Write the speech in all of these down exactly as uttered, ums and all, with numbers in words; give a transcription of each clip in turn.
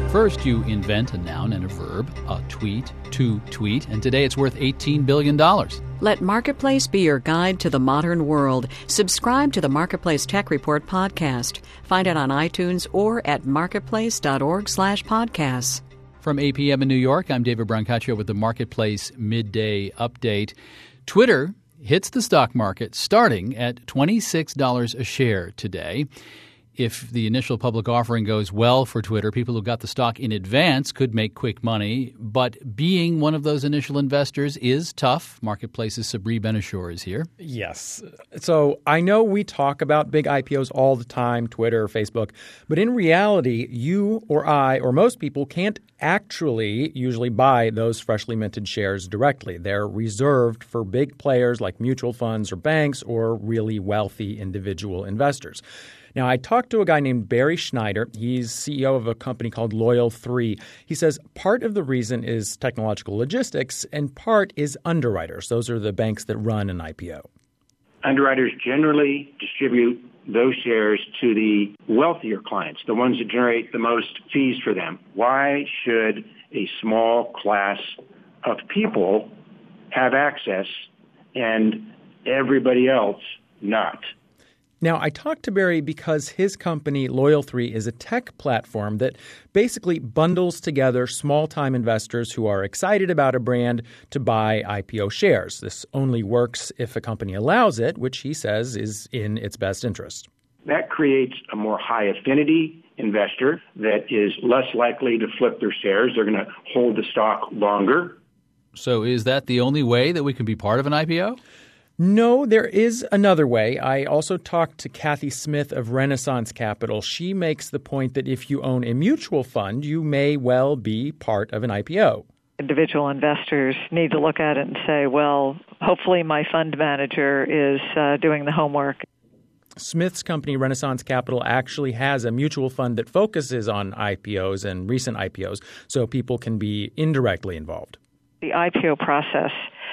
First, you invent a noun and a verb, a tweet, to tweet, and today it's worth eighteen billion dollars. Let Marketplace be your guide to the modern world. Subscribe to the Marketplace Tech Report podcast. Find it on iTunes or at marketplace.org slash podcasts. From A P M in New York, I'm David Brancaccio with the Marketplace Midday Update. Twitter hits the stock market starting at twenty-six dollars a share today. If the initial public offering goes well for Twitter, people who got the stock in advance could make quick money. But being one of those initial investors is tough. Marketplace's Sabri Ben-Achour is here. Yes. So I know we talk about big I P Os all the time, Twitter, Facebook. But in reality, you or I or most people can't actually usually buy those freshly minted shares directly. They're reserved for big players like mutual funds or banks or really wealthy individual investors. Now, I talked to a guy named Barry Schneider. He's C E O of a company called Loyal three. He says part of the reason is technological logistics and part is underwriters. Those are the banks that run an I P O. Underwriters generally distribute those shares to the wealthier clients, the ones that generate the most fees for them. Why should a small class of people have access and everybody else not? Now, I talked to Barry because his company, Loyal three, is a tech platform that basically bundles together small-time investors who are excited about a brand to buy I P O shares. This only works if a company allows it, which he says is in its best interest. That creates a more high-affinity investor that is less likely to flip their shares. They're going to hold the stock longer. So is that the only way that we can be part of an I P O? No, there is another way. I also talked to Kathy Smith of Renaissance Capital. She makes the point that if you own a mutual fund, you may well be part of an I P O. Individual investors need to look at it and say, well, hopefully my fund manager is uh, doing the homework. Smith's company, Renaissance Capital, actually has a mutual fund that focuses on I P Os and recent I P Os, so people can be indirectly involved. The I P O process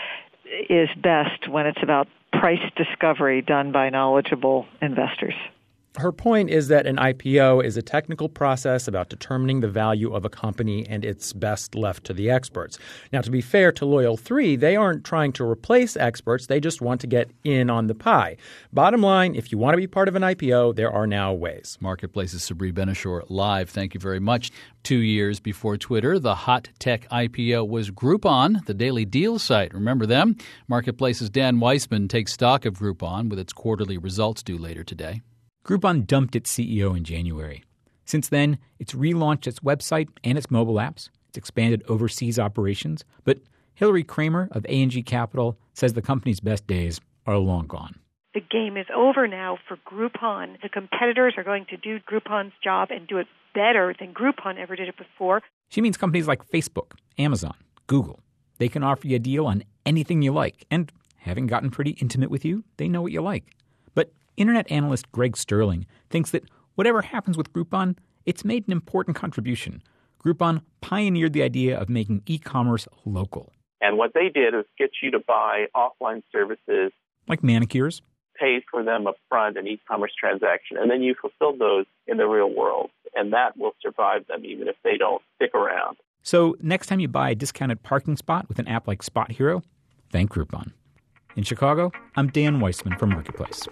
is best when it's about price discovery done by knowledgeable investors. Her point is that an I P O is a technical process about determining the value of a company, and it's best left to the experts. Now, to be fair to Loyal three, they aren't trying to replace experts. They just want to get in on the pie. Bottom line, if you want to be part of an I P O, there are now ways. Marketplace's Sabri Ben-Achour live. Thank you very much. Two years before Twitter, the hot tech I P O was Groupon, the daily deal site. Remember them? Marketplace's Dan Weissman takes stock of Groupon with its quarterly results due later today. Groupon dumped its C E O in January. Since then, it's relaunched its website and its mobile apps. It's expanded overseas operations. But Hillary Kramer of A and G Capital says the company's best days are long gone. The game is over now for Groupon. The competitors are going to do Groupon's job and do it better than Groupon ever did it before. She means companies like Facebook, Amazon, Google. They can offer you a deal on anything you like. And having gotten pretty intimate with you, they know what you like. But Internet analyst Greg Sterling thinks that whatever happens with Groupon, it's made an important contribution. Groupon pioneered the idea of making e-commerce local. And what they did is get you to buy offline services. Like manicures. Pay for them up front, an e-commerce transaction, and then you fulfill those in the real world. And that will survive them even if they don't stick around. So next time you buy a discounted parking spot with an app like Spot Hero, thank Groupon. In Chicago, I'm Dan Weissman for Marketplace.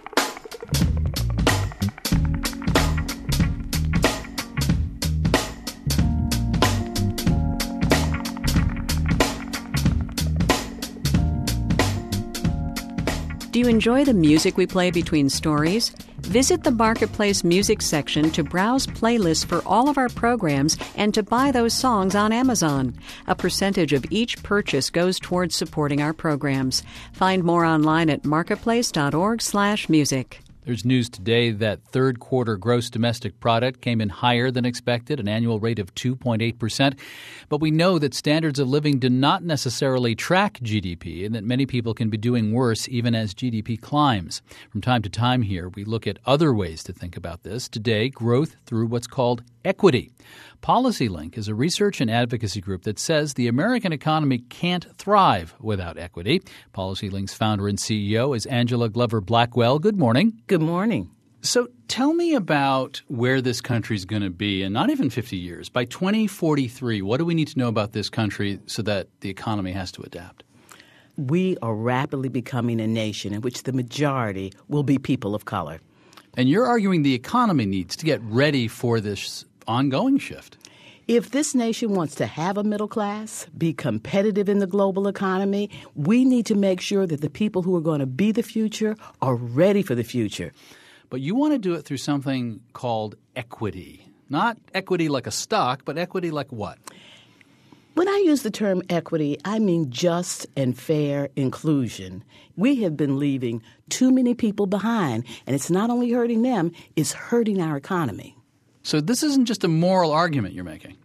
Do you enjoy the music we play between stories? Visit the Marketplace music section to browse playlists for all of our programs and to buy those songs on Amazon. A percentage of each purchase goes towards supporting our programs. Find more online at marketplace.org slash music. There's news today that third quarter gross domestic product came in higher than expected, an annual rate of two point eight percent. But we know that standards of living do not necessarily track G D P and that many people can be doing worse even as G D P climbs. From time to time here, we look at other ways to think about this. Today, growth through what's called equity. PolicyLink is a research and advocacy group that says the American economy can't thrive without equity. PolicyLink's founder and C E O is Angela Glover Blackwell. Good morning. Good morning. So tell me about where this country is going to be in not even fifty years. By twenty forty-three, what do we need to know about this country so that the economy has to adapt? We are rapidly becoming a nation in which the majority will be people of color. And you're arguing the economy needs to get ready for this ongoing shift. If this nation wants to have a middle class, be competitive in the global economy, we need to make sure that the people who are going to be the future are ready for the future. But you want to do it through something called equity. Not equity like a stock, but equity like what? When I use the term equity, I mean just and fair inclusion. We have been leaving too many people behind, and it's not only hurting them, it's hurting our economy. So this isn't just a moral argument you're making.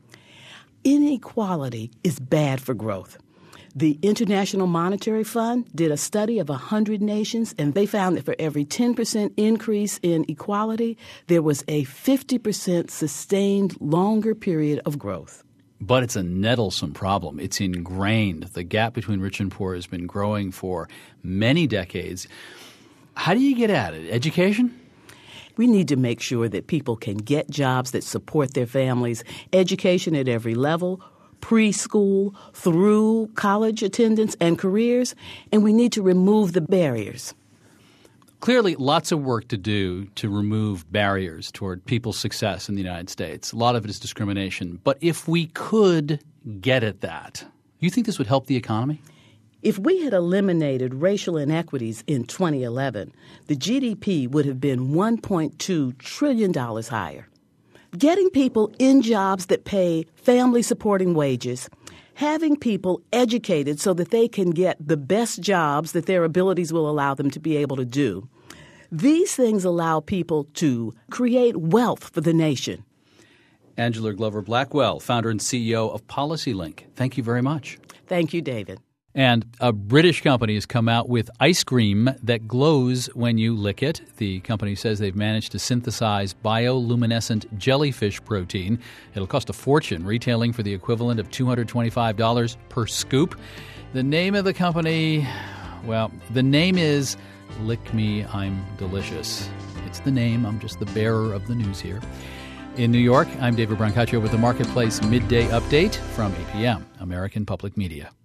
Inequality is bad for growth. The International Monetary Fund did a study of one hundred nations, and they found that for every ten percent increase in equality, there was a fifty percent sustained longer period of growth. But it's a nettlesome problem. It's ingrained. The gap between rich and poor has been growing for many decades. How do you get at it? Education? We need to make sure that people can get jobs that support their families, education at every level, preschool, through college attendance and careers, and we need to remove the barriers. Clearly, lots of work to do to remove barriers toward people's success in the United States. A lot of it is discrimination. But if we could get at that, you think this would help the economy? If we had eliminated racial inequities in twenty eleven, the G D P would have been one point two trillion dollars higher. Getting people in jobs that pay family-supporting wages, having people educated so that they can get the best jobs that their abilities will allow them to be able to do. These things allow people to create wealth for the nation. Angela Glover Blackwell, founder and C E O of PolicyLink. Thank you very much. Thank you, David. And a British company has come out with ice cream that glows when you lick it. The company says they've managed to synthesize bioluminescent jellyfish protein. It'll cost a fortune, retailing for the equivalent of two hundred twenty-five dollars per scoop. The name of the company, well, the name is Lick Me, I'm Delicious. It's the name. I'm just the bearer of the news here. In New York, I'm David Brancaccio with the Marketplace Midday Update from A P M, American Public Media.